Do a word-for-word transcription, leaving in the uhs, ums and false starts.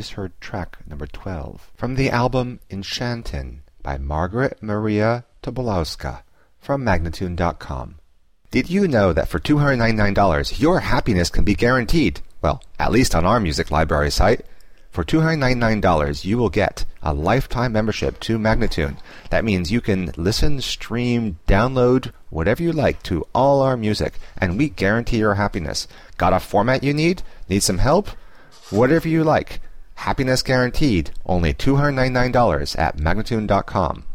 just heard track number twelve from the album Enchantin by Margaret Maria Tobolowska from Magnatune dot com. Did you know that for two hundred ninety-nine dollars your happiness can be guaranteed? Well, at least on our music library site. For two hundred ninety-nine dollars you will get a lifetime membership to Magnatune. That means you can listen, stream, download, whatever you like to all our music, and we guarantee your happiness. Got a format you need? Need some help? Whatever you like. Happiness guaranteed. Only two hundred ninety-nine dollars at Magnatune dot com.